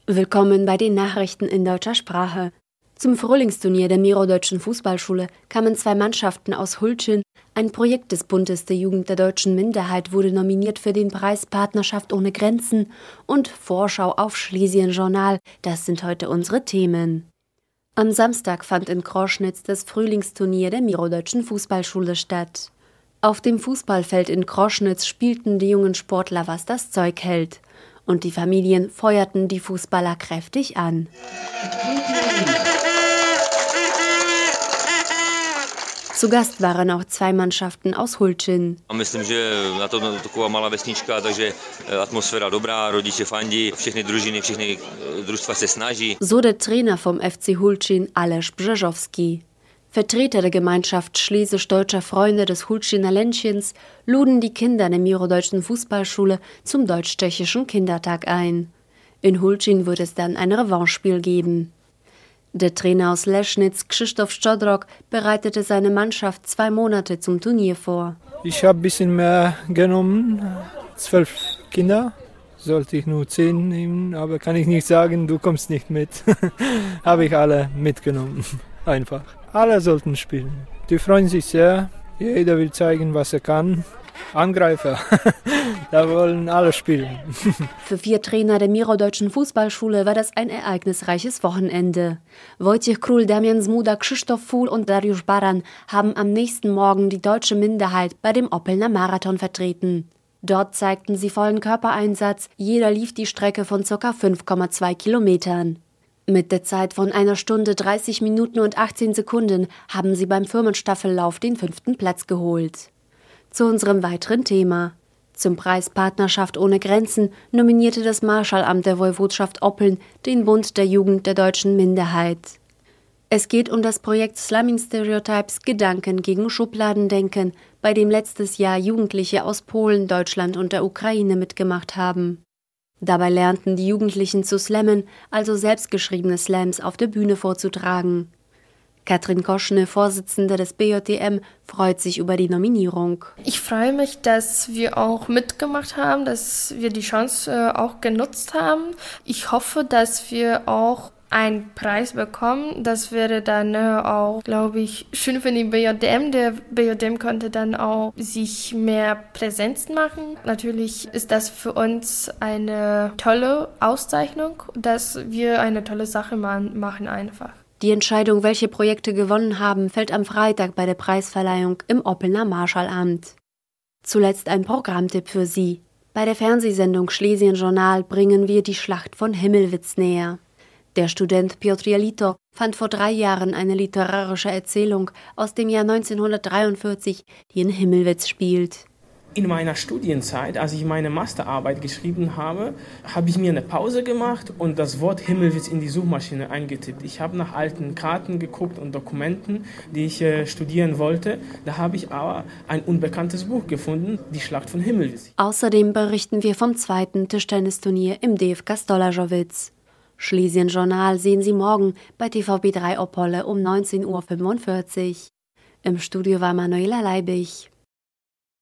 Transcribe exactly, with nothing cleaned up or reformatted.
Willkommen bei den Nachrichten in deutscher Sprache. Zum Frühlingsturnier der Mirodeutschen Fußballschule kamen zwei Mannschaften aus Hultschin. Ein Projekt des Bundes der Jugend der deutschen Minderheit wurde nominiert für den Preis Partnerschaft ohne Grenzen und Vorschau auf Schlesien-Journal. Das sind heute unsere Themen. Am Samstag fand in Kroschnitz das Frühlingsturnier der Mirodeutschen Fußballschule statt. Auf dem Fußballfeld in Kroschnitz spielten die jungen Sportler, was das Zeug hält. Und die Familien feuerten die Fußballer kräftig an. Zu Gast waren auch zwei Mannschaften aus Hultschin. Myslím, že na to taková malá vesnička, takže atmosféra dobrá, rodiče fandí, všechny družiny, všechny družstva se snaží. So der Trainer vom F C Hultschin, Aleš Brzezowski. Vertreter der Gemeinschaft Schlesisch-Deutscher Freunde des Hultschiner Ländchens luden die Kinder der Mirodeutschen Fußballschule zum Deutsch-Tschechischen Kindertag ein. In Hultschin wird es dann ein Revanchespiel geben. Der Trainer aus Leschnitz, Krzysztof Szczodrok, bereitete seine Mannschaft zwei Monate zum Turnier vor. Ich habe ein bisschen mehr genommen, zwölf Kinder. Sollte ich nur zehn nehmen, aber kann ich nicht sagen, du kommst nicht mit. Habe ich alle mitgenommen, einfach. Alle sollten spielen. Die freuen sich sehr, jeder will zeigen, was er kann. Angreifer, da wollen alle spielen. Für vier Trainer der Mirodeutschen Fußballschule war das ein ereignisreiches Wochenende. Wojciech Król, Damian Zmuda, Krzysztof Fuhl und Dariusz Baran haben am nächsten Morgen die deutsche Minderheit bei dem Oppelner Marathon vertreten. Dort zeigten sie vollen Körpereinsatz, jeder lief die Strecke von ca. fünf Komma zwei Kilometern. Mit der Zeit von einer Stunde, dreißig Minuten und achtzehn Sekunden haben sie beim Firmenstaffellauf den fünften Platz geholt. Zu unserem weiteren Thema. Zum Preis Partnerschaft ohne Grenzen nominierte das Marschallamt der Woiwodschaft Oppeln den Bund der Jugend der deutschen Minderheit. Es geht um das Projekt Slumming Stereotypes – Gedanken gegen Schubladendenken, bei dem letztes Jahr Jugendliche aus Polen, Deutschland und der Ukraine mitgemacht haben. Dabei lernten die Jugendlichen zu slammen, also selbstgeschriebene Slams auf der Bühne vorzutragen. Katrin Koschne, Vorsitzende des B J D M, freut sich über die Nominierung. Ich freue mich, dass wir auch mitgemacht haben, dass wir die Chance auch genutzt haben. Ich hoffe, dass wir auch einen Preis bekommen. Das wäre dann auch, glaube ich, schön für den B J D M. Der B J D M könnte dann auch sich mehr Präsenz machen. Natürlich ist das für uns eine tolle Auszeichnung, dass wir eine tolle Sache machen einfach. Die Entscheidung, welche Projekte gewonnen haben, fällt am Freitag bei der Preisverleihung im Oppelner Marschallamt. Zuletzt ein Programmtipp für Sie. Bei der Fernsehsendung Schlesien-Journal bringen wir die Schlacht von Himmelwitz näher. Der Student Piotr Jelito fand vor drei Jahren eine literarische Erzählung aus dem Jahr neunzehnhundertdreiundvierzig, die in Himmelwitz spielt. In meiner Studienzeit, als ich meine Masterarbeit geschrieben habe, habe ich mir eine Pause gemacht und das Wort Himmelwitz in die Suchmaschine eingetippt. Ich habe nach alten Karten geguckt und Dokumenten, die ich äh, studieren wollte. Da habe ich aber ein unbekanntes Buch gefunden, die Schlacht von Himmelwitz. Außerdem berichten wir vom zweiten Tischtennisturnier im D F K Stolajowic. Schlesien-Journal sehen Sie morgen bei T V B drei Opole um neunzehn Uhr fünfundvierzig. Im Studio war Manuela Leibig.